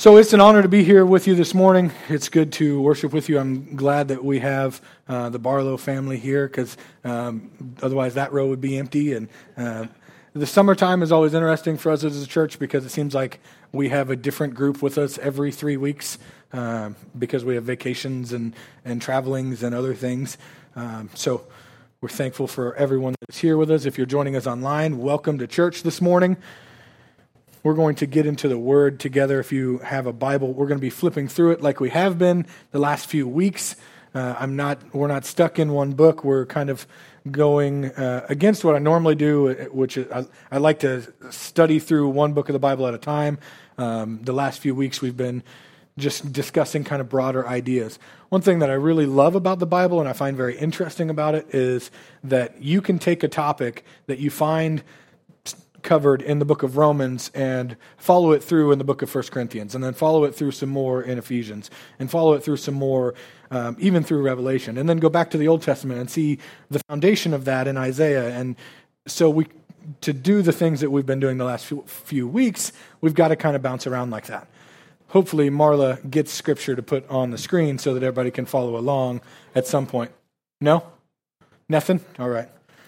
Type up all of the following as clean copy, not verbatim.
So it's an honor to be here with you this morning. It's good to worship with you. I'm glad that we have the Barlow family here because otherwise that row would be empty. And the summertime is always interesting for us as a church because it seems like we have a different group with us every 3 weeks because we have vacations and travelings and other things. So we're thankful for everyone that's here with us. If you're joining us online, welcome to church this morning. We're going to get into the Word together. If you have a Bible, we're going to be flipping through it like we have been the last few weeks. We're not stuck in one book. We're kind of going against what I normally do, which is I like to study through one book of the Bible at a time. The last few weeks we've been just discussing kind of broader ideas. One thing that I really love about the Bible and I find very interesting about it is that you can take a topic that you find covered in the book of Romans and follow it through in the book of 1 Corinthians, and then follow it through some more in Ephesians, and follow it through some more even through Revelation, and then go back to the Old Testament and see the foundation of that in Isaiah. And so to do the things that we've been doing the last few weeks, we've got to kind of bounce around like that. Hopefully Marla gets scripture to put on the screen so that everybody can follow along at some point. No? Nothing? All right.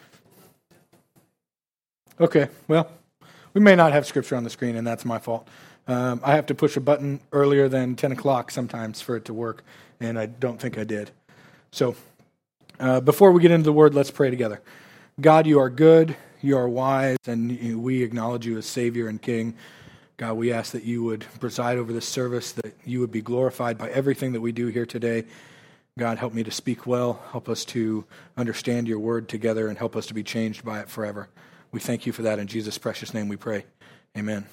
Okay, well, we may not have scripture on the screen, and that's my fault. I have to push a button earlier than 10 o'clock sometimes for it to work, and I don't think I did. So, before we get into the Word, let's pray together. God, you are good, you are wise, and we acknowledge you as Savior and King. God, we ask that you would preside over this service, that you would be glorified by everything that we do here today. God, help me to speak well, help us to understand your Word together, and help us to be changed by it forever. We thank you for that. In Jesus' precious name we pray. Amen.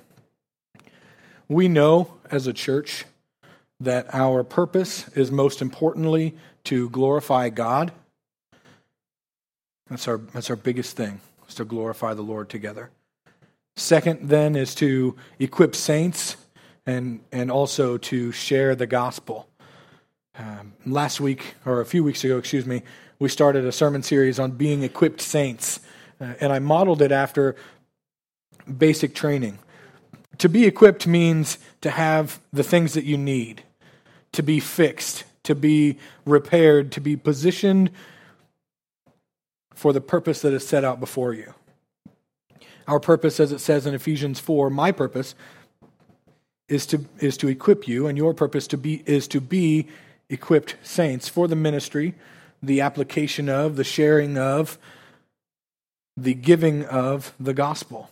We know as a church that our purpose is most importantly to glorify God. That's our biggest thing, is to glorify the Lord together. Second then is to equip saints and also to share the gospel. Last week, or a few weeks ago, we started a sermon series on being equipped saints. And I modeled it after basic training. To be equipped means to have the things that you need, to be fixed, to be repaired, to be positioned for the purpose that is set out before you. Our purpose, as it says in Ephesians 4, my purpose is to equip you, and your purpose is to be equipped saints for the ministry, the application of, the sharing of, the giving of the gospel.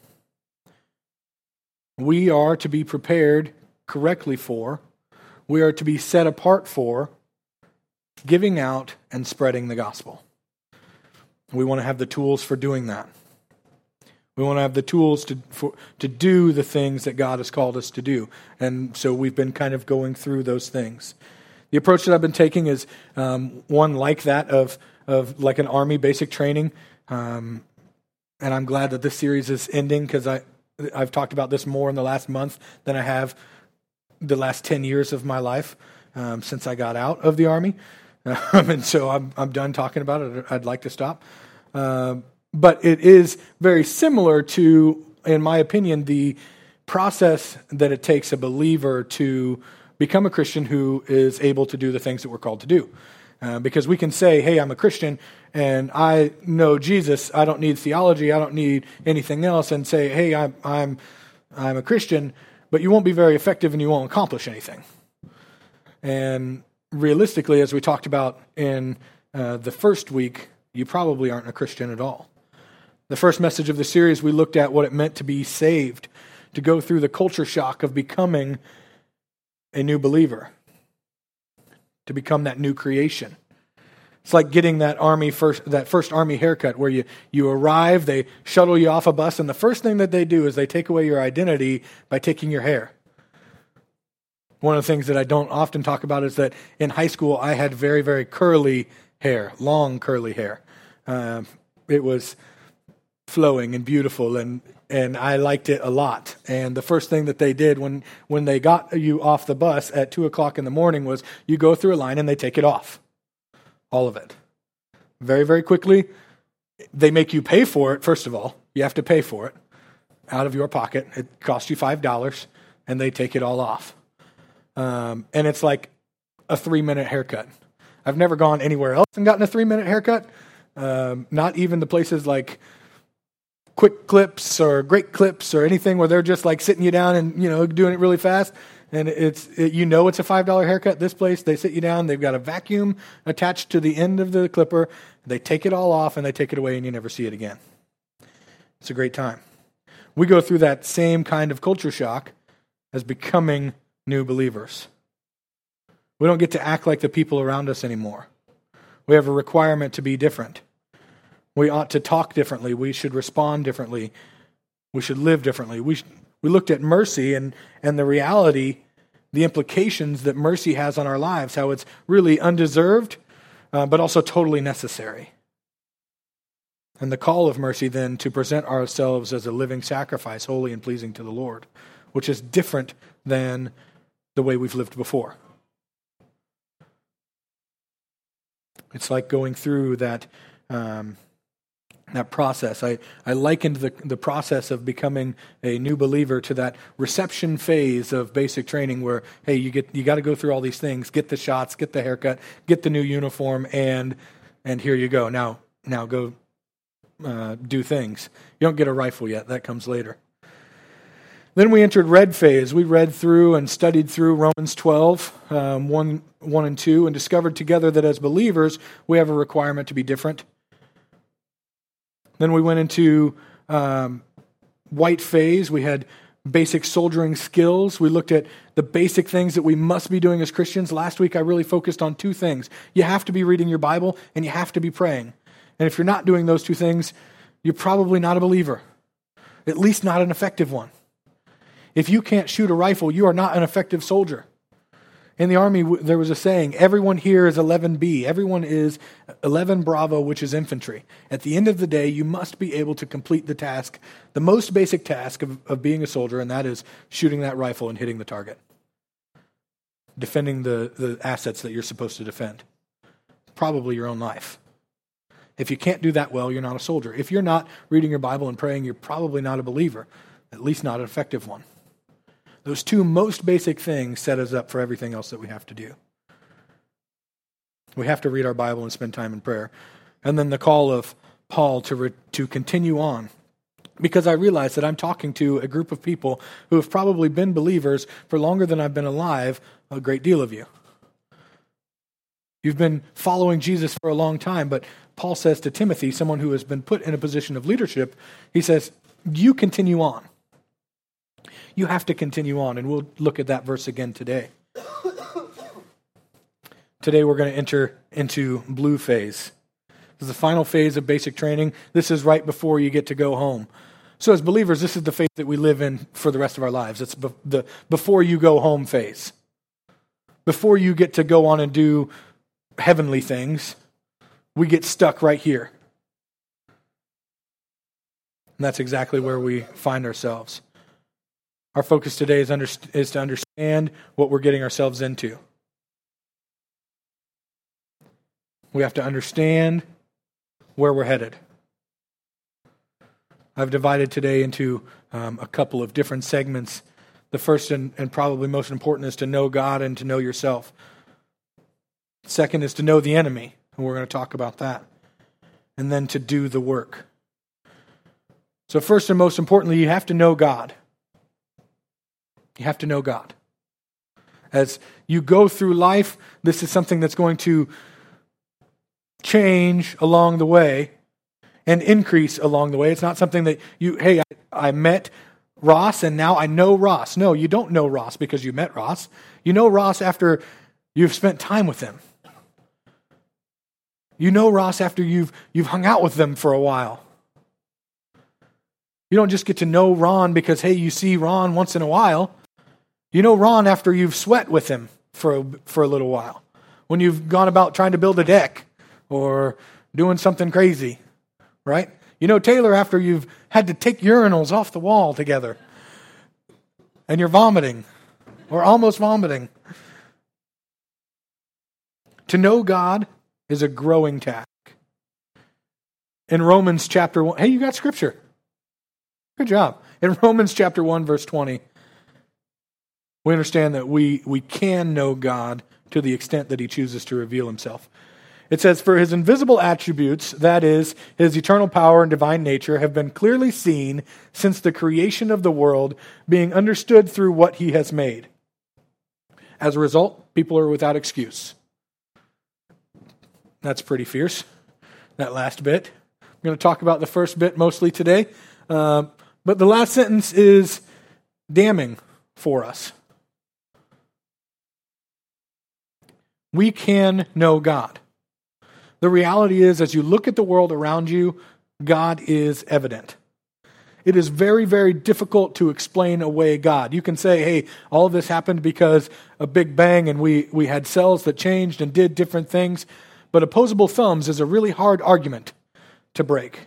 We are to be prepared correctly for, we are to be set apart for giving out and spreading the gospel. We want to have the tools for doing that. We want to have the tools to do the things that God has called us to do. And so we've been kind of going through those things. The approach that I've been taking is one like that of like an army basic training. And I'm glad that this series is ending because I've talked about this more in the last month than I have the last 10 years of my life since I got out of the Army. And so I'm done talking about it. I'd like to stop. But it is very similar to, in my opinion, the process that it takes a believer to become a Christian who is able to do the things that we're called to do. Because we can say, hey, I'm a Christian and I know Jesus. I don't need theology. I don't need anything else. And say, hey, I'm a Christian, but you won't be very effective and you won't accomplish anything. And realistically, as we talked about in the first week, you probably aren't a Christian at all. The first message of the series, we looked at what it meant to be saved, to go through the culture shock of becoming a new believer, to become that new creation. It's like getting that first army haircut where you arrive, they shuttle you off a bus, and the first thing that they do is they take away your identity by taking your hair. One of the things that I don't often talk about is that in high school I had very, very curly hair, long curly hair. It was flowing and beautiful, and I liked it a lot. And the first thing that they did when they got you off the bus at 2 o'clock in the morning was you go through a line and they take it off. All of it. Very, very quickly. They make you pay for it, first of all. You have to pay for it out of your pocket. It costs you $5, and they take it all off. and it's like a 3-minute haircut. I've never gone anywhere else and gotten a 3-minute haircut. Not even the places like Quick Clips or Great Clips or anything where they're just like sitting you down and, doing it really fast. And it's a $5 haircut. This place, they sit you down. They've got a vacuum attached to the end of the clipper. They take it all off and they take it away and you never see it again. It's a great time. We go through that same kind of culture shock as becoming new believers. We don't get to act like the people around us anymore. We have a requirement to be different. We ought to talk differently. We should respond differently. We should live differently. We looked at mercy and the reality, the implications that mercy has on our lives, how it's really undeserved, but also totally necessary. And the call of mercy then to present ourselves as a living sacrifice, holy and pleasing to the Lord, which is different than the way we've lived before. It's like going through that process. I likened the process of becoming a new believer to that reception phase of basic training where, hey, you got to go through all these things, get the shots, get the haircut, get the new uniform, and here you go. Now go do things. You don't get a rifle yet. That comes later. Then we entered red phase. We read through and studied through Romans 12, 1 and 2, and discovered together that as believers, we have a requirement to be different. Then we went into white phase. We had basic soldiering skills. We looked at the basic things that we must be doing as Christians. Last week, I really focused on 2 things. You have to be reading your Bible, and you have to be praying. And if you're not doing those 2 things, you're probably not a believer, at least not an effective one. If you can't shoot a rifle, you are not an effective soldier. In the Army, there was a saying, everyone here is 11B. Everyone is 11 Bravo, which is infantry. At the end of the day, you must be able to complete the task, the most basic task of being a soldier, and that is shooting that rifle and hitting the target. Defending the assets that you're supposed to defend. Probably your own life. If you can't do that well, you're not a soldier. If you're not reading your Bible and praying, you're probably not a believer, at least not an effective one. Those 2 most basic things set us up for everything else that we have to do. We have to read our Bible and spend time in prayer. And then the call of Paul to continue on. Because I realize that I'm talking to a group of people who have probably been believers for longer than I've been alive, a great deal of you. You've been following Jesus for a long time, but Paul says to Timothy, someone who has been put in a position of leadership, he says, you continue on. You have to continue on, and we'll look at that verse again today. Today we're going to enter into blue phase. This is the final phase of basic training. This is right before you get to go home. So as believers, this is the phase that we live in for the rest of our lives. It's the before you go home phase. Before you get to go on and do heavenly things, we get stuck right here. And that's exactly where we find ourselves. Our focus today is to understand what we're getting ourselves into. We have to understand where we're headed. I've divided today into a couple of different segments. The first and probably most important is to know God and to know yourself. Second is to know the enemy, and we're going to talk about that. And then to do the work. So first and most importantly, you have to know God. You have to know God. As you go through life, this is something that's going to change along the way and increase along the way. It's not something that I met Ross and now I know Ross. No, you don't know Ross because you met Ross. You know Ross after you've spent time with him. You know Ross after you've hung out with them for a while. You don't just get to know Ron because, hey, you see Ron once in a while. You know Ron after you've sweat with him for a little while. When you've gone about trying to build a deck or doing something crazy, right? You know Taylor after you've had to take urinals off the wall together and you're vomiting or almost vomiting. To know God is a growing task. In Romans chapter 1, hey, you got scripture. Good job. In Romans chapter 1, verse 20, We understand that we can know God to the extent that he chooses to reveal himself. It says, for his invisible attributes, that is, his eternal power and divine nature, have been clearly seen since the creation of the world, being understood through what he has made. As a result, people are without excuse. That's pretty fierce, that last bit. I'm going to talk about the first bit mostly today. But the last sentence is damning for us. We can know God. The reality is, as you look at the world around you, God is evident. It is very, very difficult to explain away God. You can say, hey, all of this happened because a big bang and we had cells that changed and did different things. But opposable thumbs is a really hard argument to break.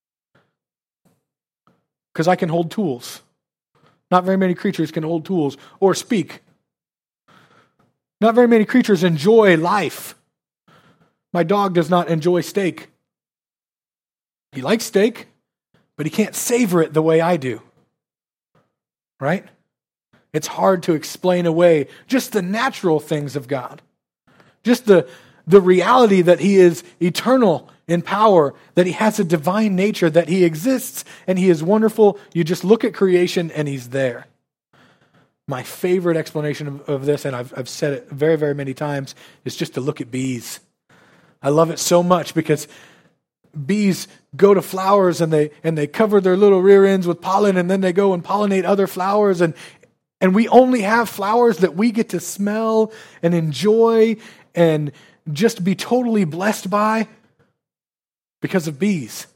Because I can hold tools. Not very many creatures can hold tools or speak. Not very many creatures enjoy life. My dog does not enjoy steak. He likes steak, but he can't savor it the way I do. Right? It's hard to explain away just the natural things of God. Just the reality that he is eternal in power, that he has a divine nature, that he exists and he is wonderful. You just look at creation and he's there. My favorite explanation of this, and I've said it very, very many times, is just to look at bees. I love it so much because bees go to flowers and they cover their little rear ends with pollen, and then they go and pollinate other flowers, and we only have flowers that we get to smell and enjoy and just be totally blessed by because of bees.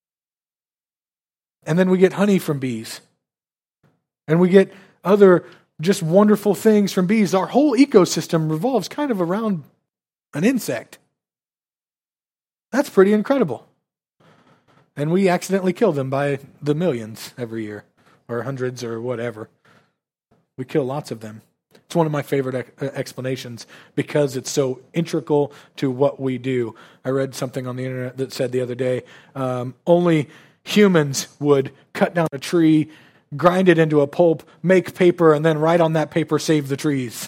And then we get honey from bees. And we get other just wonderful things from bees. Our whole ecosystem revolves kind of around an insect. That's pretty incredible. And we accidentally kill them by the millions every year, or hundreds or whatever. We kill lots of them. It's one of my favorite explanations because it's so integral to what we do. I read something on the internet that said the other day, only humans would cut down a tree, grind it into a pulp, make paper, and then write on that paper, save the trees.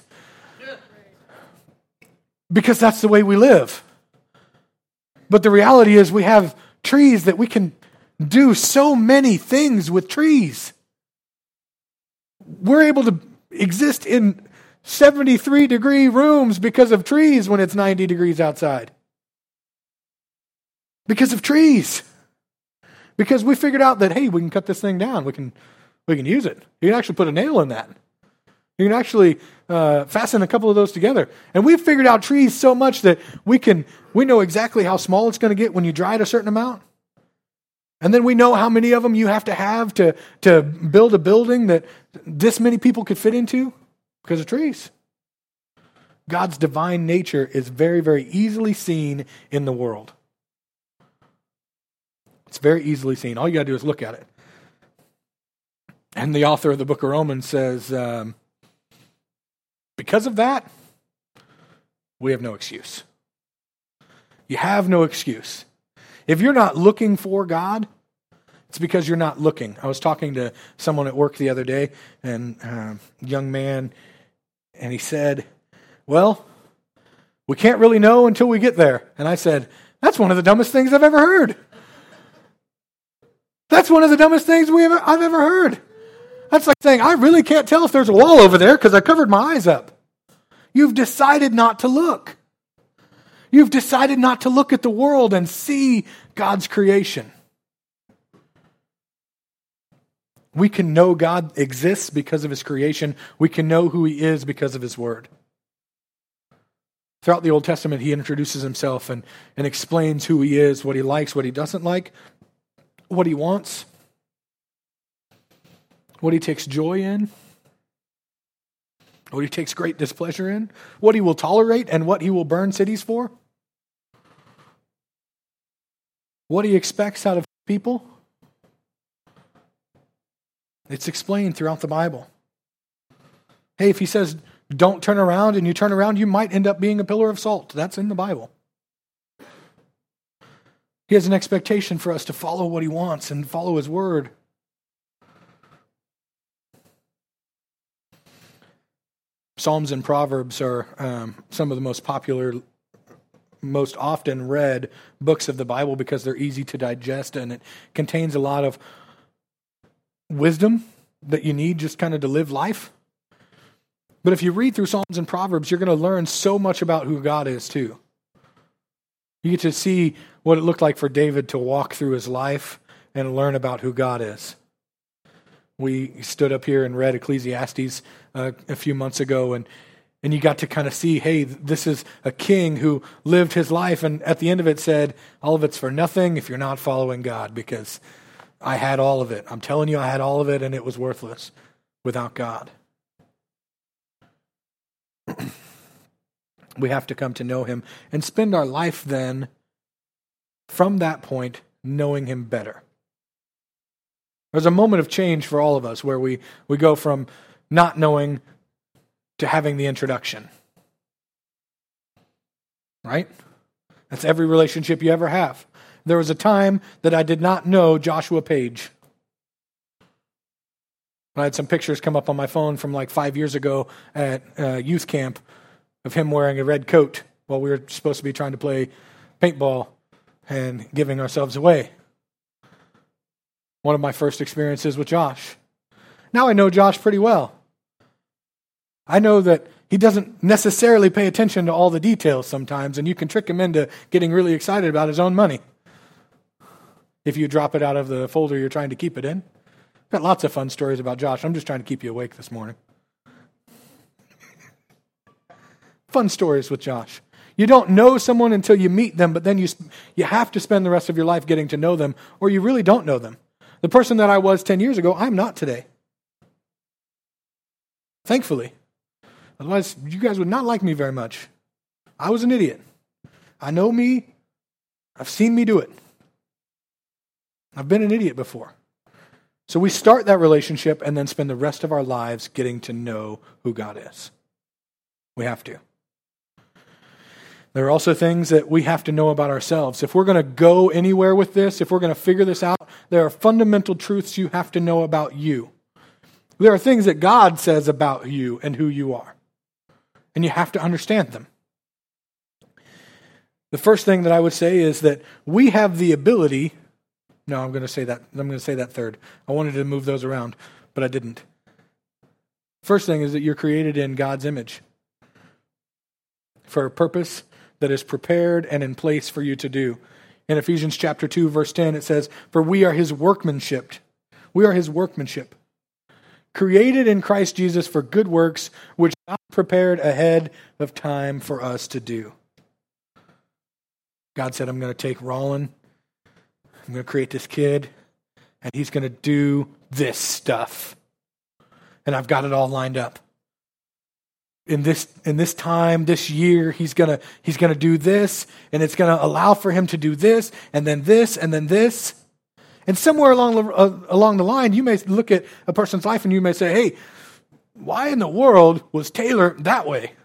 Because that's the way we live. But the reality is we have trees that we can do so many things with trees. We're able to exist in 73-degree rooms because of trees when it's 90 degrees outside. Because of trees. Because we figured out that, hey, we can cut this thing down. We can use it. You can actually put a nail in that. You can actually fasten a couple of those together. And we've figured out trees so much that we know exactly how small it's going to get when you dry it a certain amount. And then we know how many of them you have to build a building that this many people could fit into because of trees. God's divine nature is very, very easily seen in the world. It's very easily seen. All you got to do is look at it. And the author of the book of Romans says, because of that, we have no excuse. You have no excuse. If you're not looking for God, it's because you're not looking. I was talking to someone at work the other day, and a young man, and he said, well, we can't really know until we get there. And I said, that's one of the dumbest things I've ever heard. That's one of the dumbest things I've ever heard. That's like saying, I really can't tell if there's a wall over there because I covered my eyes up. You've decided not to look. You've decided not to look at the world and see God's creation. We can know God exists because of his creation. We can know who he is because of his word. Throughout the Old Testament, he introduces himself and explains who he is, what he likes, what he doesn't like, what he wants, what he takes joy in, what he takes great displeasure in, what he will tolerate and what he will burn cities for, what he expects out of people. It's explained throughout the Bible. Hey, if he says, don't turn around, and you turn around, you might end up being a pillar of salt. That's in the Bible. He has an expectation for us to follow what he wants and follow his word. Psalms and Proverbs are some of the most popular, most often read books of the Bible because they're easy to digest, and it contains a lot of wisdom that you need just kind of to live life. But if you read through Psalms and Proverbs, you're going to learn so much about who God is too. You get to see what it looked like for David to walk through his life and learn about who God is. We stood up here and read Ecclesiastes a few months ago, and you got to kind of see, hey, this is a king who lived his life, and at the end of it said, all of it's for nothing if you're not following God, because I had all of it. I'm telling you, I had all of it, and it was worthless without God. We have to come to know him and spend our life then, from that point, knowing him better. There's a moment of change for all of us where we go from not knowing to having the introduction. Right? That's every relationship you ever have. There was a time that I did not know Joshua Page. I had some pictures come up on my phone from like 5 years ago at youth camp of him wearing a red coat while we were supposed to be trying to play paintball and giving ourselves away. One of my first experiences with Josh. Now I know Josh pretty well. I know that he doesn't necessarily pay attention to all the details sometimes, and you can trick him into getting really excited about his own money if you drop it out of the folder you're trying to keep it in. Got lots of fun stories about Josh. I'm just trying to keep you awake this morning. Fun stories with Josh. You don't know someone until you meet them, but then you have to spend the rest of your life getting to know them, or you really don't know them. The person that I was 10 years ago, I'm not today. Thankfully. Otherwise, you guys would not like me very much. I was an idiot. I know me. I've seen me do it. I've been an idiot before. So we start that relationship and then spend the rest of our lives getting to know who God is. We have to. There are also things that we have to know about ourselves. If we're going to go anywhere with this, if we're going to figure this out, there are fundamental truths you have to know about you. There are things that God says about you and who you are. And you have to understand them. The first thing that I would say is that we have the ability. No, I'm going to say that third. I wanted to move those around, but I didn't. First thing is that you're created in God's image for a purpose that is prepared and in place for you to do. In Ephesians chapter 2, verse 10, it says, "For we are his workmanship." We are his workmanship, created in Christ Jesus for good works, which God prepared ahead of time for us to do. God said, I'm going to take Rollin, I'm going to create this kid, and he's going to do this stuff. And I've got it all lined up. In this time, this year, he's gonna do this, and it's gonna allow for him to do this, and then this, and then this. And somewhere along the line, you may look at a person's life and you may say, hey, why in the world was Taylor that way?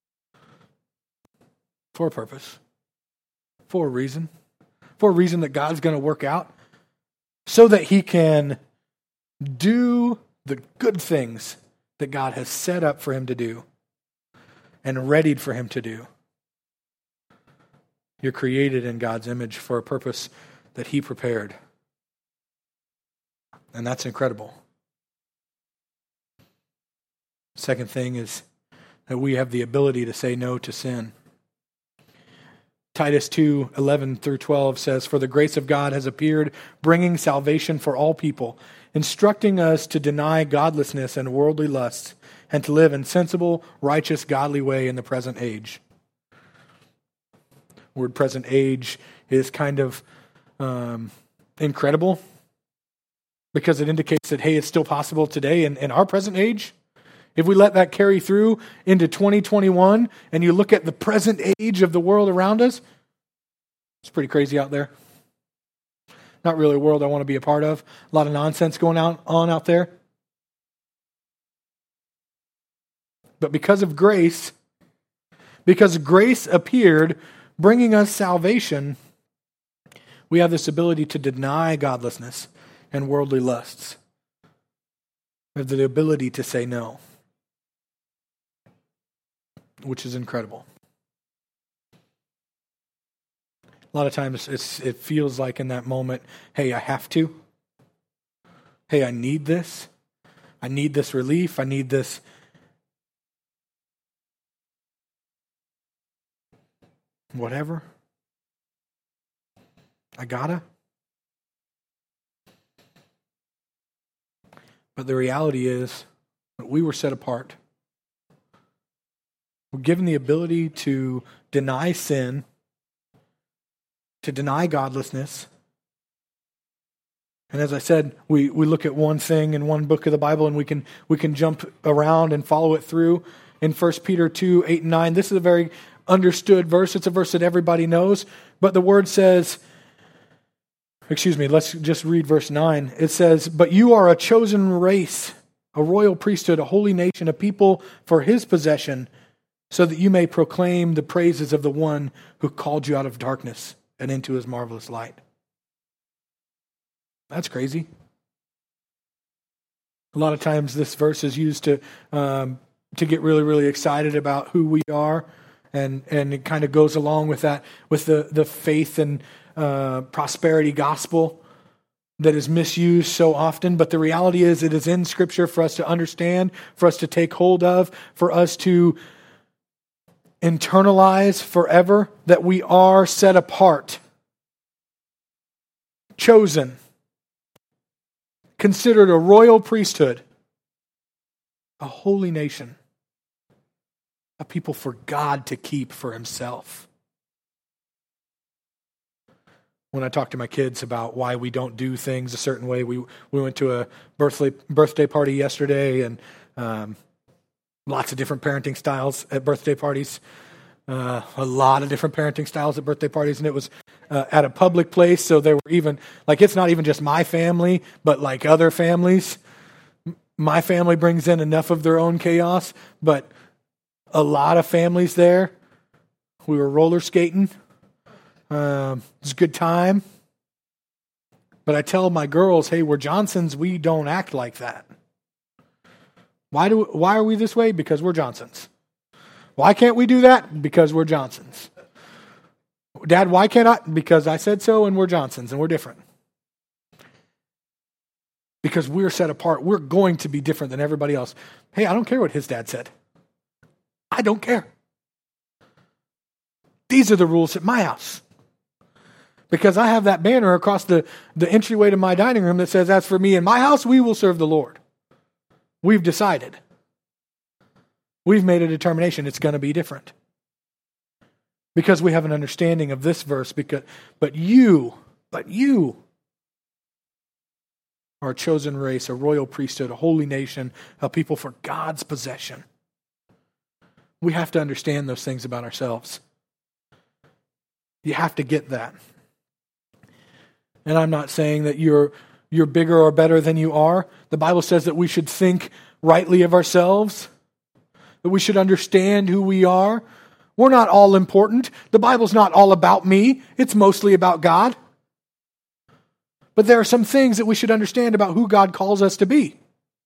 For a purpose. For a reason. For a reason that God's going to work out so that he can do the good things that God has set up for him to do and readied for him to do. You're created in God's image for a purpose that he prepared. And that's incredible. Second thing is that we have the ability to say no to sin. Titus 2:11 through 12 says, "For the grace of God has appeared, bringing salvation for all people, instructing us to deny godlessness and worldly lusts, and to live in sensible, righteous, godly way in the present age." The word present age is kind of incredible because it indicates that, hey, it's still possible today in our present age. If we let that carry through into 2021 and you look at the present age of the world around us, it's pretty crazy out there. Not really a world I want to be a part of. A lot of nonsense going on out there. But because grace appeared, bringing us salvation, we have this ability to deny godlessness and worldly lusts. We have the ability to say no. which is incredible. A lot of times it feels like in that moment, hey, I have to. Hey, I need this. I need this relief. I need this. Whatever. I gotta. But the reality is that we were set apart. We're given the ability to deny sin, to deny godlessness. And as I said, we look at one thing in one book of the Bible and we can jump around and follow it through. In 1 Peter 2, 8 and 9, this is a very understood verse. It's a verse that everybody knows. But the word says, let's just read verse 9. It says, "But you are a chosen race, a royal priesthood, a holy nation, a people for his possession, so that you may proclaim the praises of the one who called you out of darkness and into his marvelous light." That's crazy. A lot of times this verse is used to get really, really excited about who we are, and it kind of goes along with that, with the faith and prosperity gospel that is misused so often. But the reality is it is in Scripture for us to understand, for us to take hold of, for us to internalize forever that we are set apart, chosen, considered a royal priesthood, a holy nation, a people for God to keep for himself. When I talk to my kids about why we don't do things a certain way, we went to a birthday party yesterday, and lots of different parenting styles at birthday parties. A lot of different parenting styles at birthday parties, and it was at a public place, so there were even, like, it's not even just my family, but like other families. My family brings in enough of their own chaos, but a lot of families there. We were roller skating. It was a good time. But I tell my girls, hey, we're Johnsons, we don't act like that. Why are we this way? Because we're Johnsons. Why can't we do that? Because we're Johnsons. Dad, why can't I? Because I said so, and we're Johnsons, and we're different. Because we're set apart. We're going to be different than everybody else. Hey, I don't care what his dad said. I don't care. These are the rules at my house. Because I have that banner across the entryway to my dining room that says, as for me and my house, we will serve the Lord. We've decided. We've made a determination. It's going to be different. Because we have an understanding of this verse. But you are a chosen race, a royal priesthood, a holy nation, a people for God's possession. We have to understand those things about ourselves. You have to get that. And I'm not saying that you're bigger or better than you are. The Bible says that we should think rightly of ourselves, that we should understand who we are. We're not all important. The Bible's not all about me. It's mostly about God. But there are some things that we should understand about who God calls us to be.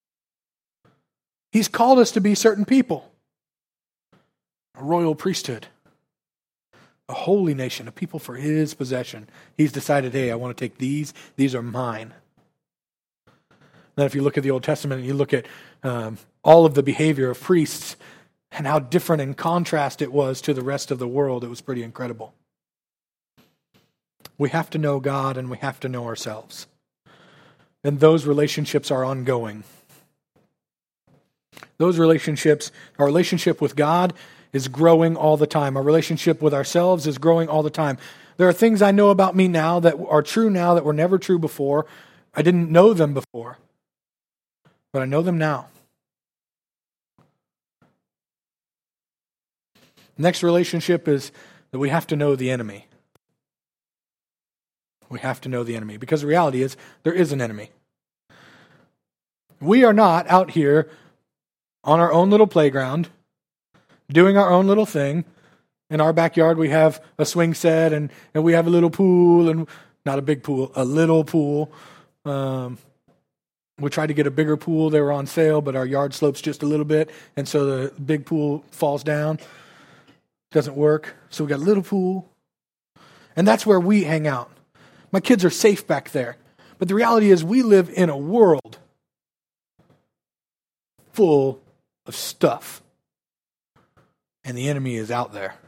He's called us to be certain people. A royal priesthood. A holy nation, a people for his possession. He's decided, hey, I want to take these. These are mine. Then if you look at the Old Testament and you look at all of the behavior of priests and how different in contrast it was to the rest of the world, it was pretty incredible. We have to know God and we have to know ourselves. And those relationships are ongoing. Those relationships, our relationship with God is growing all the time. Our relationship with ourselves is growing all the time. There are things I know about me now that are true now that were never true before. I didn't know them before, but I know them now. Next relationship is that we have to know the enemy. We have to know the enemy because the reality is there is an enemy. We are not out here on our own little playground doing our own little thing. In our backyard we have a swing set and we have a little pool, and not a big pool, a little pool. We tried to get a bigger pool. They were on sale, but our yard slopes just a little bit, and so the big pool falls down. Doesn't work. So we got a little pool. And that's where we hang out. My kids are safe back there. But the reality is we live in a world full of stuff. And the enemy is out there.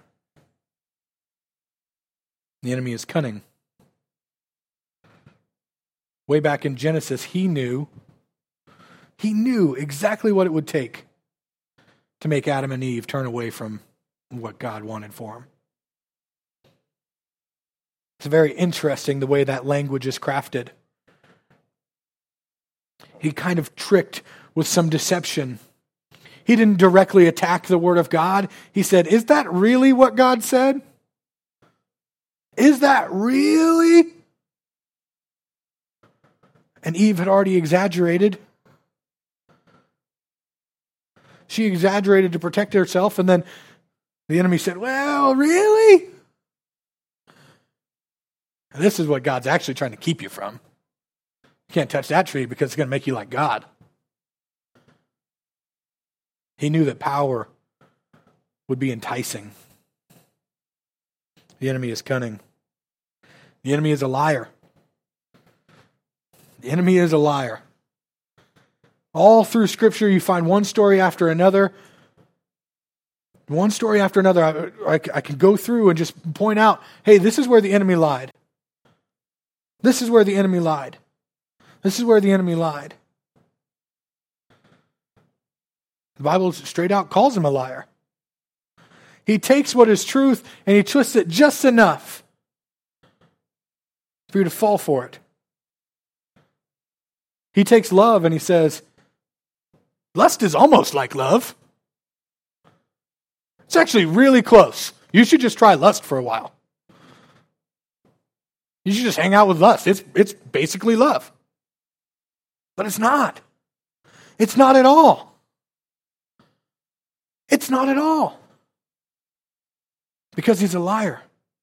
The enemy is cunning. Way back in Genesis, he knew exactly what it would take to make Adam and Eve turn away from what God wanted for them. It's very interesting the way that language is crafted. He kind of tricked with some deception. He didn't directly attack the word of God. He said, is that really what God said? Is that really? And Eve had already exaggerated. She exaggerated to protect herself, and then the enemy said, well, really? And this is what God's actually trying to keep you from. You can't touch that tree because it's going to make you like God. He knew that power would be enticing. The enemy is cunning. The enemy is a liar. The enemy is a liar. All through Scripture, you find one story after another. One story after another. I can go through and just point out, hey, this is where the enemy lied. This is where the enemy lied. This is where the enemy lied. The Bible straight out calls him a liar. He takes what is truth and he twists it just enough for you to fall for it. He takes love and he says, lust is almost like love. It's actually really close. You should just try lust for a while. You should just hang out with lust. It's basically love. But it's not. It's not at all. It's not at all. Because he's a liar.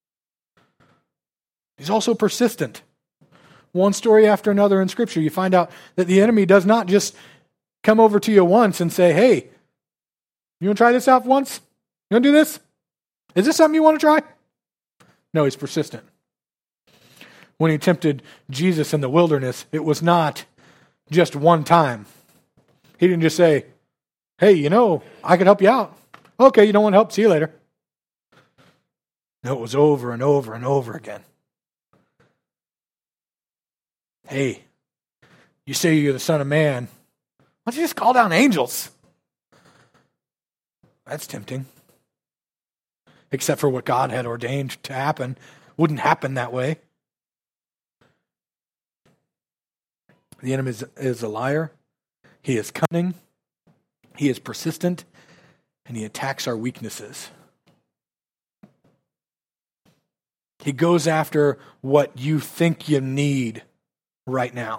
He's also persistent. One story after another in Scripture, you find out that the enemy does not just come over to you once and say, hey, you want to try this out once? You want to do this? Is this something you want to try? No, he's persistent. When he tempted Jesus in the wilderness, it was not just one time. He didn't just say, hey, I could help you out. Okay, you don't want help? See you later. No, it was over and over and over again. Hey, you say you're the Son of Man. Why don't you just call down angels? That's tempting. Except for what God had ordained to happen. Wouldn't happen that way. The enemy is a liar. He is cunning. He is persistent. And he attacks our weaknesses. He goes after what you think you need right now.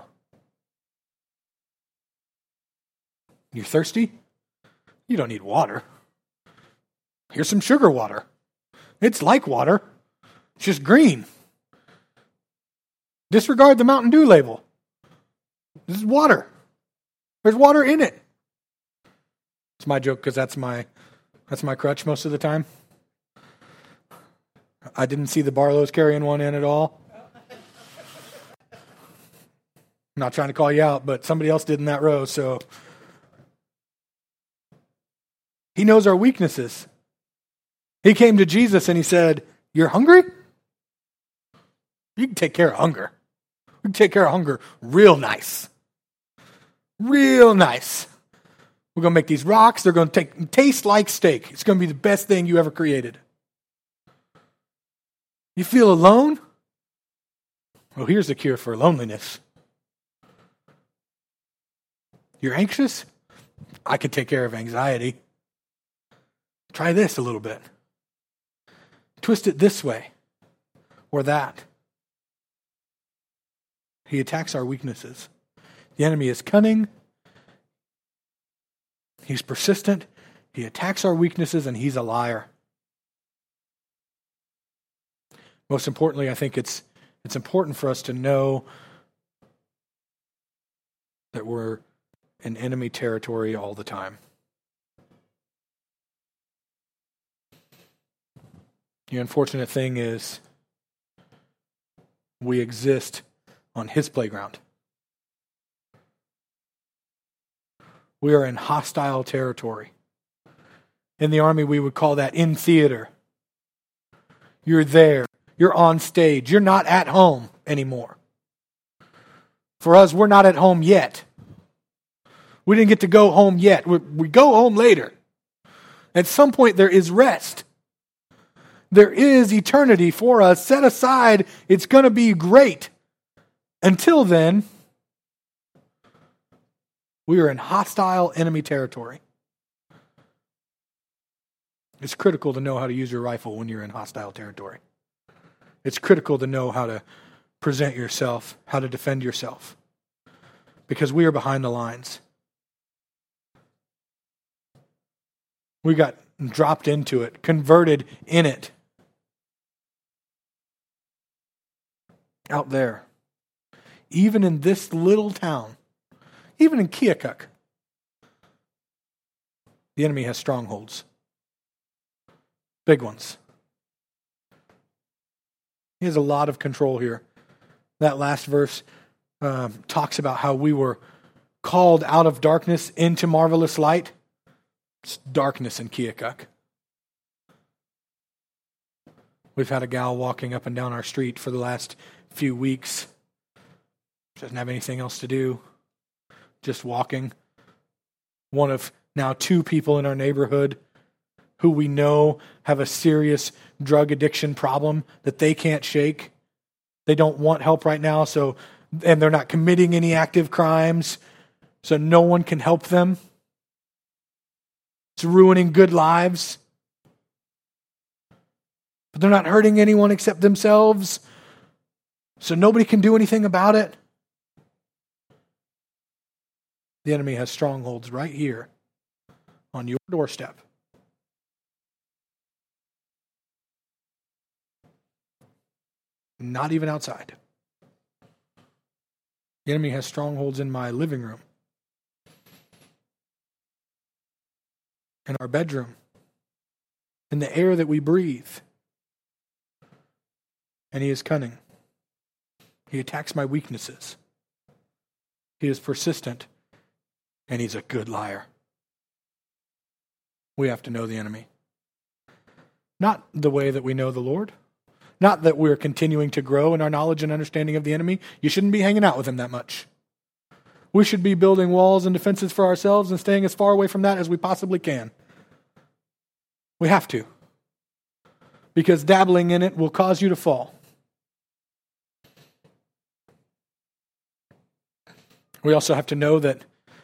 You're thirsty? You don't need water. Here's some sugar water. It's like water. It's just green. Disregard the Mountain Dew label. This is water. There's water in it. It's my joke because that's my crutch most of the time. I didn't see the Barlows carrying one in at all. I'm not trying to call you out, but somebody else did in that row, so. He knows our weaknesses. He came to Jesus and he said, you're hungry? You can take care of hunger. We can take care of hunger real nice. Real nice. We're going to make these rocks. They're going to taste like steak. It's going to be the best thing you ever created. You feel alone? Well, here's the cure for loneliness. You're anxious? I can take care of anxiety. Try this a little bit. Twist it this way or that. He attacks our weaknesses. The enemy is cunning. He's persistent. He attacks our weaknesses, and he's a liar. Most importantly, I think it's important for us to know that we're in enemy territory all the time. The unfortunate thing is we exist on his playground. We are in hostile territory. In the army, we would call that in theater. You're there. You're on stage. You're not at home anymore. For us, we're not at home yet. We didn't get to go home yet. We go home later. At some point, there is rest. There is eternity for us set aside. It's going to be great. Until then, we are in hostile enemy territory. It's critical to know how to use your rifle when you're in hostile territory. It's critical to know how to present yourself, how to defend yourself. Because we are behind the lines. We got dropped into it, converted in it. Out there. Even in this little town, even in Keokuk, the enemy has strongholds. Big ones. He has a lot of control here. That last verse talks about how we were called out of darkness into marvelous light. It's darkness in Keokuk. We've had a gal walking up and down our street for the last few weeks. She doesn't have anything else to do. Just walking. One of now 2 people in our neighborhood who we know have a serious drug addiction problem that they can't shake. They don't want help right now, and they're not committing any active crimes, so no one can help them. It's ruining good lives. But they're not hurting anyone except themselves, so nobody can do anything about it. The enemy has strongholds right here on your doorstep. Not even outside. The enemy has strongholds in my living room, in our bedroom, in the air that we breathe. And he is cunning. He attacks my weaknesses. He is persistent, and he's a good liar. We have to know the enemy. Not the way that we know the Lord. Not that we're continuing to grow in our knowledge and understanding of the enemy. You shouldn't be hanging out with him that much. We should be building walls and defenses for ourselves and staying as far away from that as we possibly can. We have to. Because dabbling in it will cause you to fall. We also have to know that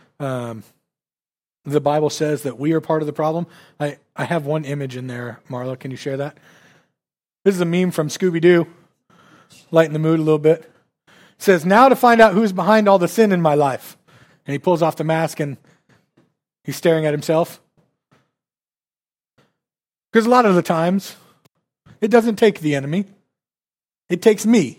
the Bible says that we are part of the problem. I have one image in there. Marla, can you share that? This is a meme from Scooby-Doo. Lighten the mood a little bit. It says, now to find out who's behind all the sin in my life. And he pulls off the mask and he's staring at himself. Because a lot of the times, it doesn't take the enemy. It takes me.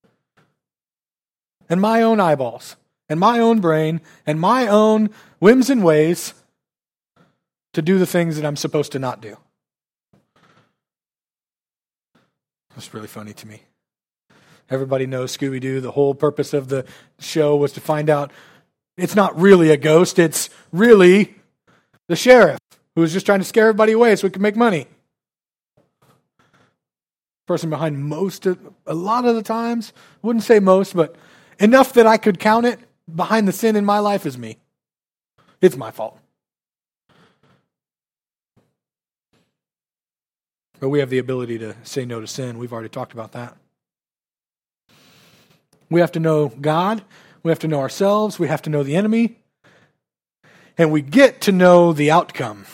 And my own eyeballs. And my own brain. And my own whims and ways to do the things that I'm supposed to not do. That's really funny to me. Everybody knows Scooby-Doo. The whole purpose of the show was to find out it's not really a ghost. It's really the sheriff who was just trying to scare everybody away so we could make money. Person behind a lot of the times, wouldn't say most, but enough that I could count it, behind the sin in my life is me. It's my fault. But we have the ability to say no to sin. We've already talked about that. We have to know God. We have to know ourselves. We have to know the enemy. And we get to know the outcome.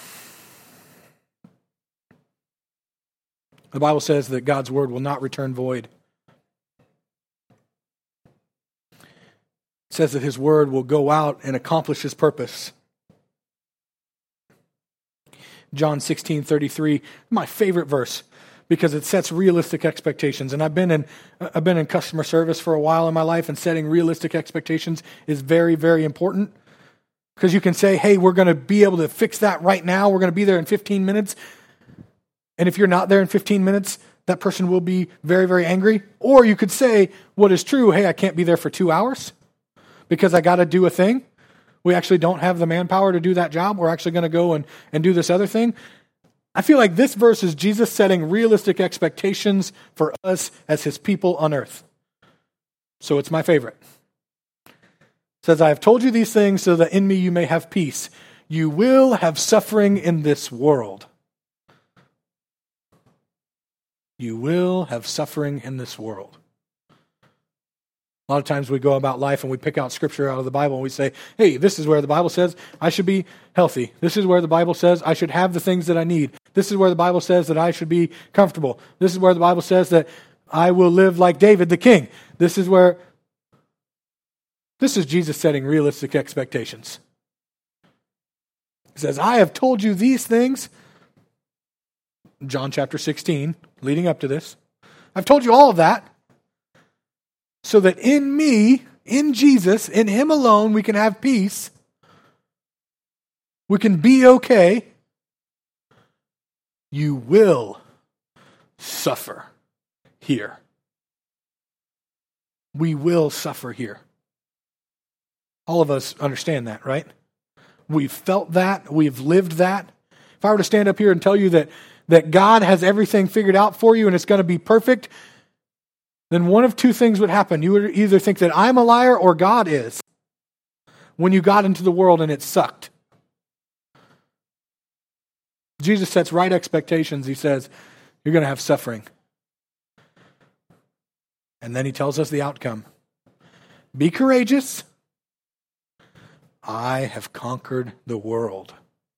The Bible says that God's word will not return void. It says that his word will go out and accomplish his purpose. John 16:33, my favorite verse, because it sets realistic expectations. And I've been in customer service for a while in my life, and setting realistic expectations is very, very important. Because you can say, hey, we're going to be able to fix that right now. We're going to be there in 15 minutes. And if you're not there in 15 minutes, that person will be very, very angry. Or you could say what is true, hey, I can't be there for 2 hours because I got to do a thing. We actually don't have the manpower to do that job. We're actually going to go and do this other thing. I feel like this verse is Jesus setting realistic expectations for us as his people on earth. So it's my favorite. It says, I have told you these things so that in me you may have peace. You will have suffering in this world. You will have suffering in this world. A lot of times we go about life and we pick out scripture out of the Bible and we say, hey, this is where the Bible says I should be healthy. This is where the Bible says I should have the things that I need. This is where the Bible says that I should be comfortable. This is where the Bible says that I will live like David the king. This is Jesus setting realistic expectations. He says, I have told you these things. John chapter 16, leading up to this. I've told you all of that so that in me, in Jesus, in him alone, we can have peace. We can be okay. You will suffer here. We will suffer here. All of us understand that, right? We've felt that. We've lived that. If I were to stand up here and tell you that God has everything figured out for you and it's going to be perfect, then one of two things would happen. You would either think that I'm a liar or God is when you got into the world and it sucked. Jesus sets right expectations. He says, you're going to have suffering. And then he tells us the outcome. Be courageous. I have conquered the world.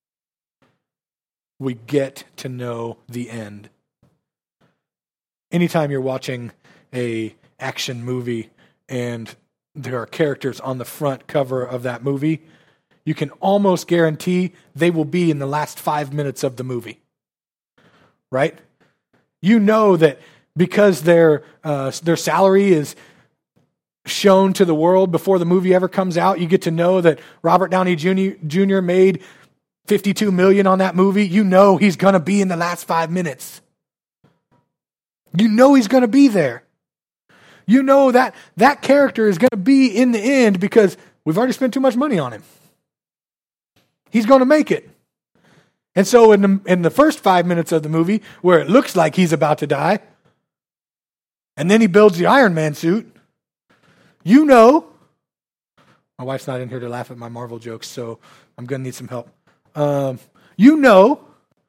We get to know the end. Anytime you're watching a action movie and there are characters on the front cover of that movie, you can almost guarantee they will be in the last 5 minutes of the movie. Right? You know that because their salary is shown to the world before the movie ever comes out, you get to know that Robert Downey Jr. made $52 million on that movie. You know he's going to be in the last 5 minutes. You know he's going to be there. You know that character is going to be in the end because we've already spent too much money on him. He's going to make it. And so in the first 5 minutes of the movie, where it looks like he's about to die, and then he builds the Iron Man suit, you know, my wife's not in here to laugh at my Marvel jokes, so I'm going to need some help. You know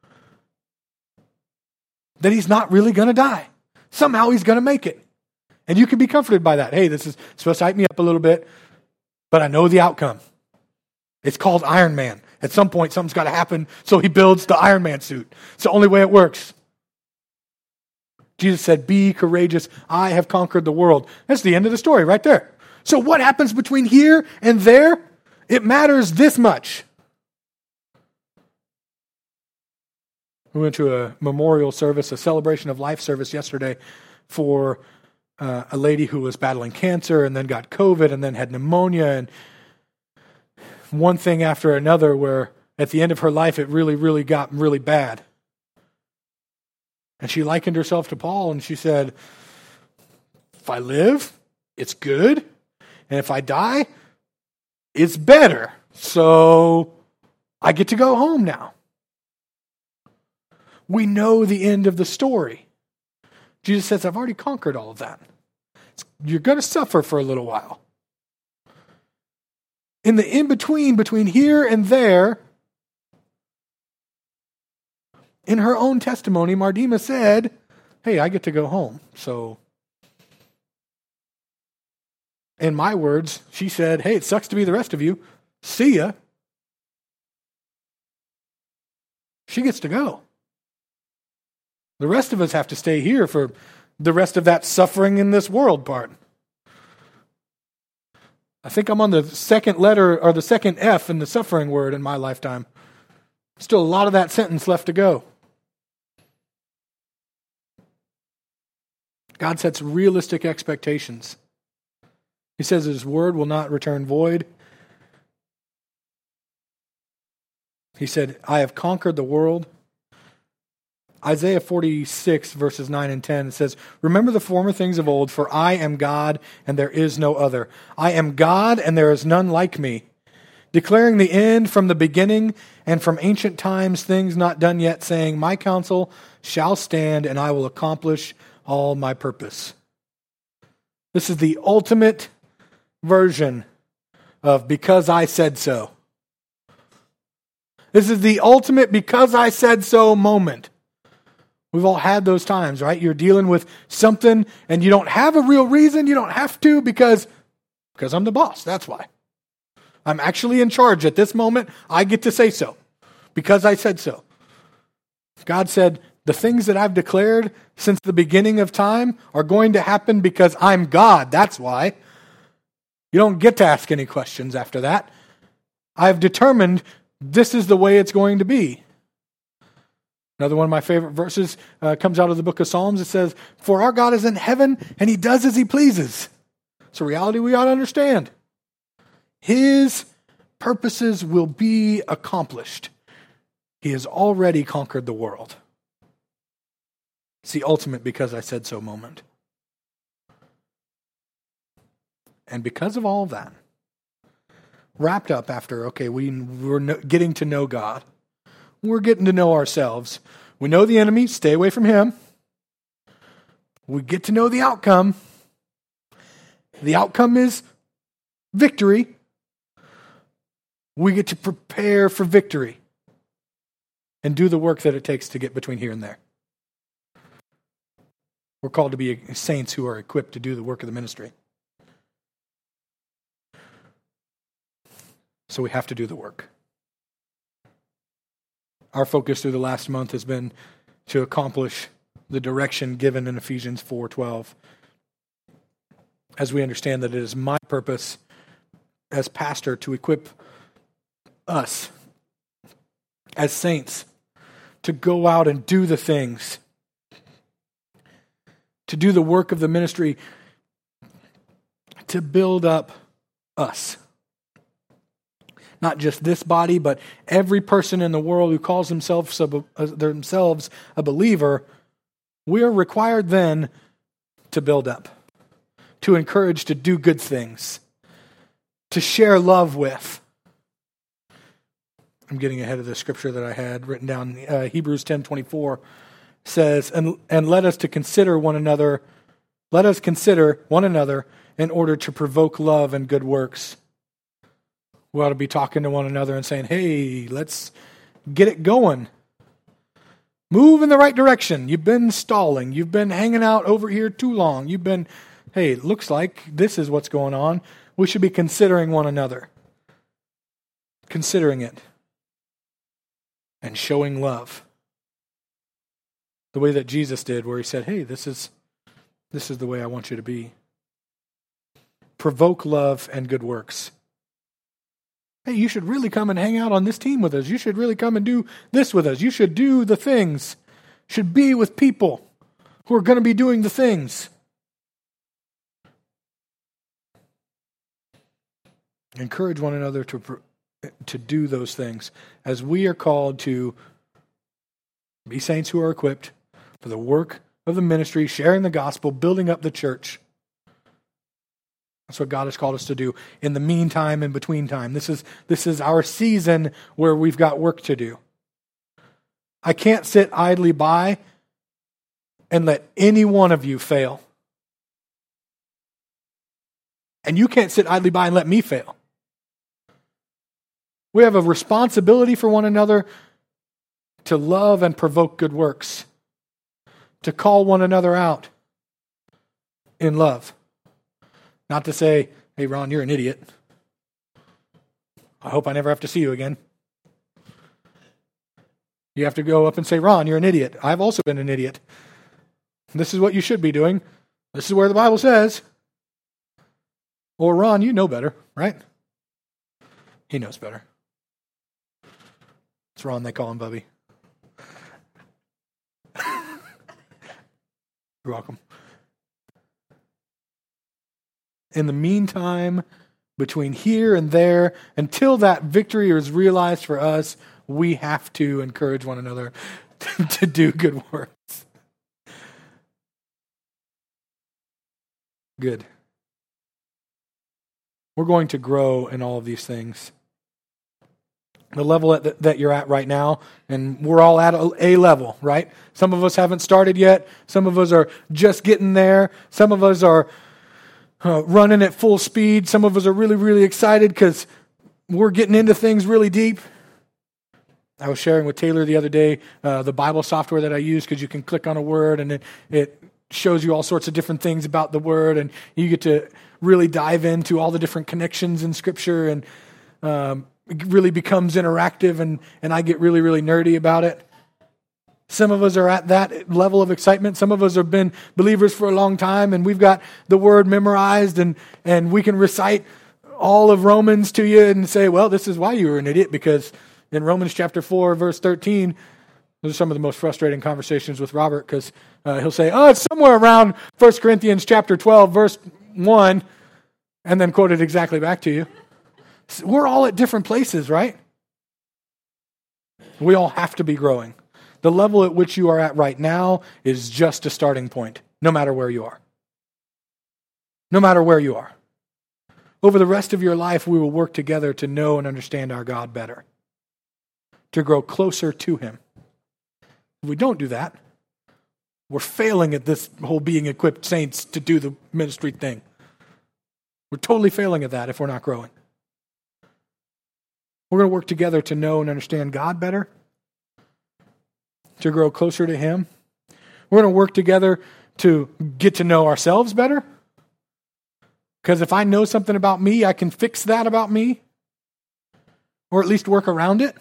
that he's not really going to die. Somehow he's going to make it. And you can be comforted by that. Hey, this is supposed to hype me up a little bit, but I know the outcome. It's called Iron Man. At some point, something's got to happen, so he builds the Iron Man suit. It's the only way it works. Jesus said, be courageous. I have conquered the world. That's the end of the story right there. So what happens between here and there? It matters this much. We went to a memorial service, a celebration of life service yesterday for a lady who was battling cancer and then got COVID and then had pneumonia and one thing after another, where at the end of her life it really, really got really bad. And she likened herself to Paul and she said, if I live, it's good. And if I die, it's better. So I get to go home now. We know the end of the story. Jesus says, I've already conquered all of that. You're going to suffer for a little while. In the in-between, between here and there, in her own testimony, Mardima said, hey, I get to go home. So, in my words, she said, hey, it sucks to be the rest of you. See ya. She gets to go. The rest of us have to stay here for the rest of that suffering in this world part. I think I'm on the second letter or the second F in the suffering word in my lifetime. Still a lot of that sentence left to go. God sets realistic expectations. He says his word will not return void. He said, I have conquered the world. Isaiah 46, verses 9 and 10, it says, "Remember the former things of old, for I am God, and there is no other. I am God, and there is none like me, declaring the end from the beginning, and from ancient times things not done yet, saying, My counsel shall stand, and I will accomplish all my purpose." This is the ultimate version of "because I said so." This is the ultimate "because I said so" moment. We've all had those times, right? You're dealing with something and you don't have a real reason. You don't have to because I'm the boss. That's why. I'm actually in charge at this moment. I get to say so because I said so. God said, the things that I've declared since the beginning of time are going to happen because I'm God. That's why. You don't get to ask any questions after that. I've determined this is the way it's going to be. Another one of my favorite verses comes out of the book of Psalms. It says, "For our God is in heaven, and he does as he pleases." It's a reality we ought to understand. His purposes will be accomplished. He has already conquered the world. It's the ultimate "because I said so" moment. And because of all of that, wrapped up after, we're getting to know God. We're getting to know ourselves. We know the enemy, stay away from him. We get to know the outcome. The outcome is victory. We get to prepare for victory and do the work that it takes to get between here and there. We're called to be saints who are equipped to do the work of the ministry. So we have to do the work. Our focus through the last month has been to accomplish the direction given in Ephesians 4:12. As we understand that it is my purpose as pastor to equip us as saints to go out and do the things, to do the work of the ministry, to build up us. Not just this body, but every person in the world who calls themselves a believer. We are required then to build up, to encourage, to do good things, to share love with. I'm getting ahead of the scripture that I had written down. Hebrews 10:24 says, and let us consider one another in order to provoke love and good works. We ought to be talking to one another and saying, hey, let's get it going. Move in the right direction. You've been stalling. You've been hanging out over here too long. Hey, it looks like this is what's going on. We should be considering one another. Considering it. And showing love. The way that Jesus did, where he said, hey, this is the way I want you to be. Provoke love and good works. Hey, you should really come and hang out on this team with us. You should really come and do this with us. You should do the things. Should be with people who are going to be doing the things. Encourage one another to do those things, as we are called to be saints who are equipped for the work of the ministry, sharing the gospel, building up the church. That's what God has called us to do in the meantime and between time. This is our season where we've got work to do. I can't sit idly by and let any one of you fail. And you can't sit idly by and let me fail. We have a responsibility for one another to love and provoke good works, to call one another out in love. Not to say, hey, Ron, you're an idiot. I hope I never have to see you again. You have to go up and say, Ron, you're an idiot. I've also been an idiot. This is what you should be doing. This is where the Bible says. Or Ron, you know better, right? He knows better. It's Ron, they call him Bubby. You're welcome. In the meantime, between here and there, until that victory is realized for us, we have to encourage one another to do good works. Good. We're going to grow in all of these things. The level that you're at right now, and we're all at a level, right? Some of us haven't started yet. Some of us are just getting there. Some of us are running at full speed. Some of us are really, really excited because we're getting into things really deep. I was sharing with Taylor the other day the Bible software that I use, because you can click on a word and it shows you all sorts of different things about the word, and you get to really dive into all the different connections in Scripture, and it really becomes interactive, and I get really, really nerdy about it. Some of us are at that level of excitement. Some of us have been believers for a long time, and we've got the word memorized, and we can recite all of Romans to you and say, well, this is why you were an idiot, because in Romans chapter 4, verse 13, those are some of the most frustrating conversations with Robert, because he'll say, oh, it's somewhere around 1 Corinthians chapter 12, verse 1, and then quote it exactly back to you. We're all at different places, right? We all have to be growing. The level at which you are at right now is just a starting point, no matter where you are. No matter where you are. Over the rest of your life, we will work together to know and understand our God better, to grow closer to Him. If we don't do that, we're failing at this whole being equipped saints to do the ministry thing. We're totally failing at that if we're not growing. We're going to work together to know and understand God better, to grow closer to Him. We're going to work together to get to know ourselves better. Because if I know something about me, I can fix that about me, or at least work around it.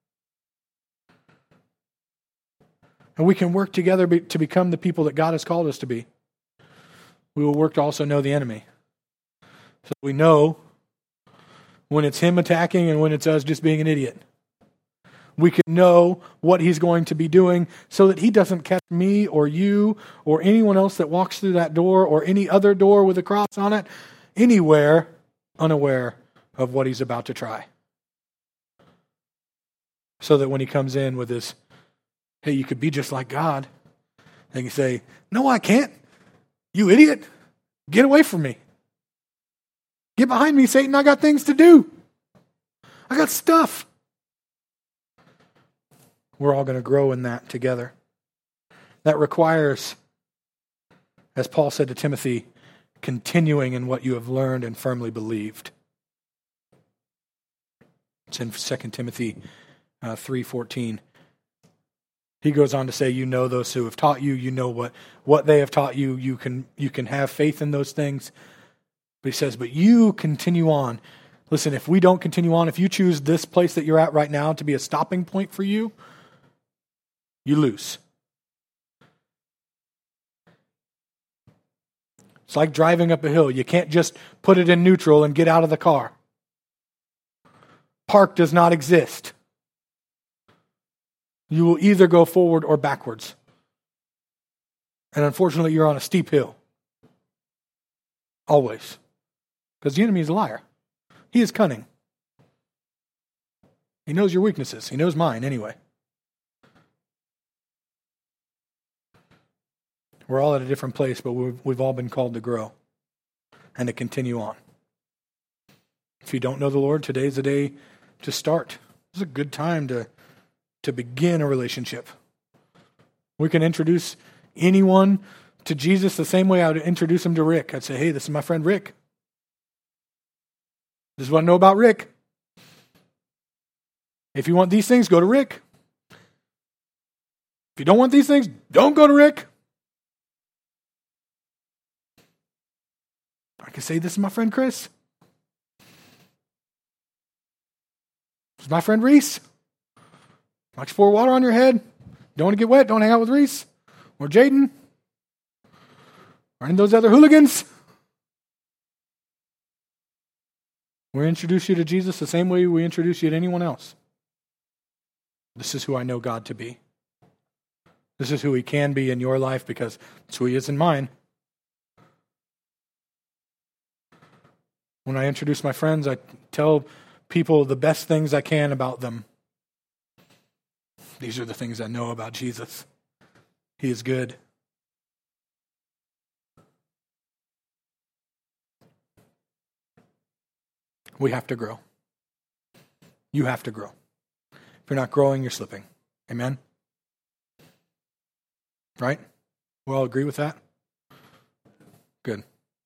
And we can work together to become the people that God has called us to be. We will work to also know the enemy. So we know when it's him attacking and when it's us just being an idiot. We can know what he's going to be doing so that he doesn't catch me or you or anyone else that walks through that door or any other door with a cross on it anywhere unaware of what he's about to try. So that when he comes in with his, hey, you could be just like God, and you say, no, I can't. You idiot. Get away from me. Get behind me, Satan. I got things to do. I got stuff. We're all going to grow in that together. That requires, as Paul said to Timothy, continuing in what you have learned and firmly believed. It's in 2 Timothy 3:14. He goes on to say, you know those who have taught you, you know what they have taught you, you can have faith in those things. But he says, but you continue on. Listen, if we don't continue on, if you choose this place that you're at right now to be a stopping point for you, you lose. It's like driving up a hill. You can't just put it in neutral and get out of the car. Park does not exist. You will either go forward or backwards. And unfortunately, you're on a steep hill. Always. Because the enemy is a liar. He is cunning. He knows your weaknesses. He knows mine anyway. We're all at a different place, but we've all been called to grow and to continue on. If you don't know the Lord, today's the day to start. It's a good time to begin a relationship. We can introduce anyone to Jesus the same way I would introduce him to Rick. I'd say, hey, this is my friend Rick. This is what I know about Rick. If you want these things, go to Rick. If you don't want these things, don't go to Rick. I can say, this is my friend Chris. This is my friend Reese. Likes to pour water on your head. Don't want to get wet. Don't hang out with Reese or Jaden or any of those other hooligans. We introduce you to Jesus the same way we introduce you to anyone else. This is who I know God to be. This is who he can be in your life because it's who he is in mine. When I introduce my friends, I tell people the best things I can about them. These are the things I know about Jesus. He is good. We have to grow. You have to grow. If you're not growing, you're slipping. Amen? Right? We all agree with that? Good.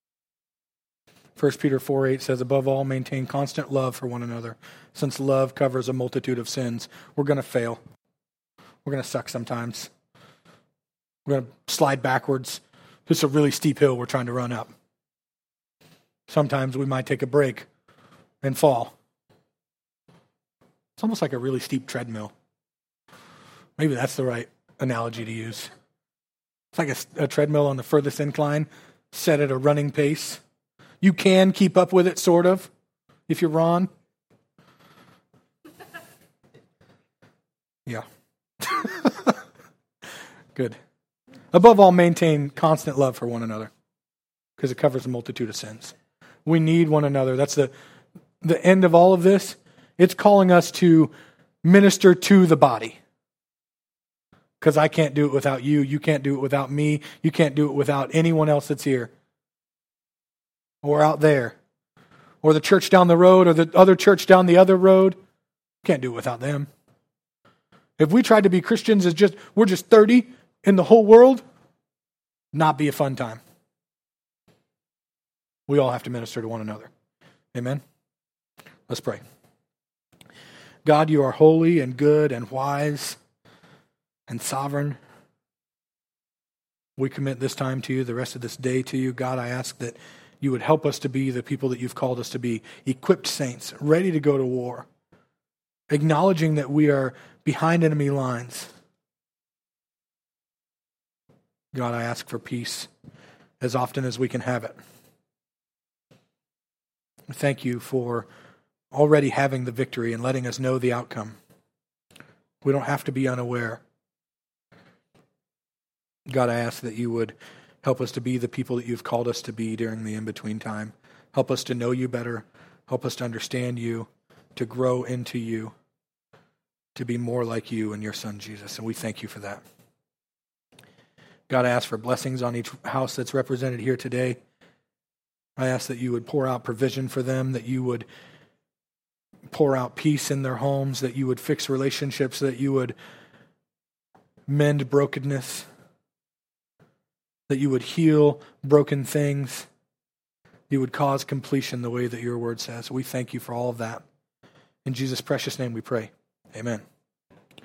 1 Peter 4:8 says, above all, maintain constant love for one another, since love covers a multitude of sins. We're going to fail. We're going to suck sometimes. We're going to slide backwards. It's a really steep hill we're trying to run up. Sometimes we might take a break and fall. It's almost like a really steep treadmill. Maybe that's the right analogy to use. It's like a treadmill on the furthest incline, set at a running pace. You can keep up with it, sort of, if you're Ron. Yeah. Good. Above all, maintain constant love for one another, because it covers a multitude of sins. We need one another. That's the end of all of this. It's calling us to minister to the body. Because I can't do it without you. You can't do it without me. You can't do it without anyone else that's here. Or out there. Or the church down the road, or the other church down the other road. Can't do it without them. If we tried to be Christians as we're just 30 in the whole world, not be a fun time. We all have to minister to one another. Amen? Let's pray. God, you are holy and good and wise and sovereign. We commit this time to you, the rest of this day to you. God, I ask that you would help us to be the people that you've called us to be, equipped saints, ready to go to war, acknowledging that we are behind enemy lines. God, I ask for peace as often as we can have it. Thank you for already having the victory and letting us know the outcome. We don't have to be unaware. God, I ask that you would help us to be the people that you've called us to be during the in-between time. Help us to know you better. Help us to understand you, to grow into you, to be more like you and your Son, Jesus. And we thank you for that. God, I ask for blessings on each house that's represented here today. I ask that you would pour out provision for them, that you would pour out peace in their homes, that you would fix relationships, that you would mend brokenness, that you would heal broken things, you would cause completion the way that your word says. We thank you for all of that. In Jesus' precious name we pray. Amen.